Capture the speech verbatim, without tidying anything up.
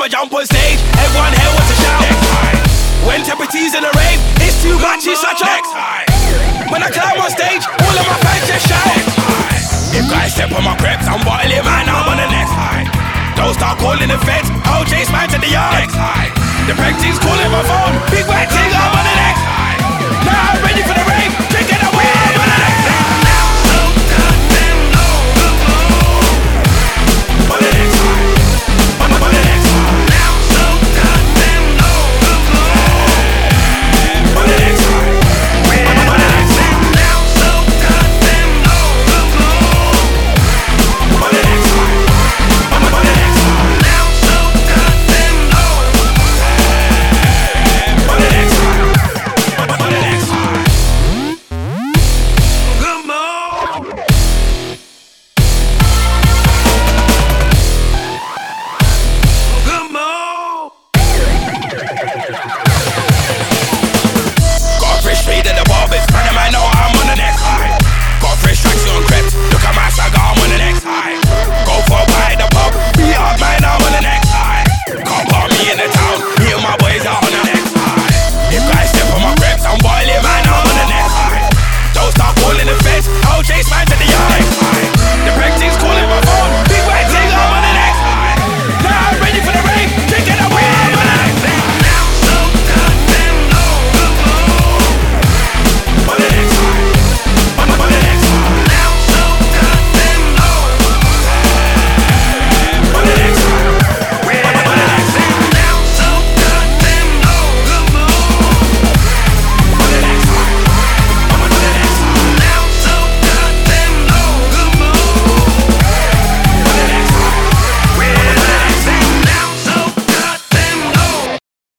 I jump on stage, everyone here wants to shout. When Tempertee's in the rave, it's too much, it's such a. When I climb on stage, all of my fans just shout. If guys step on my crepes, I'm boiling man, I'm on the next high. Don't start calling the feds, O J's man to the yard. The practice calling my phone, big man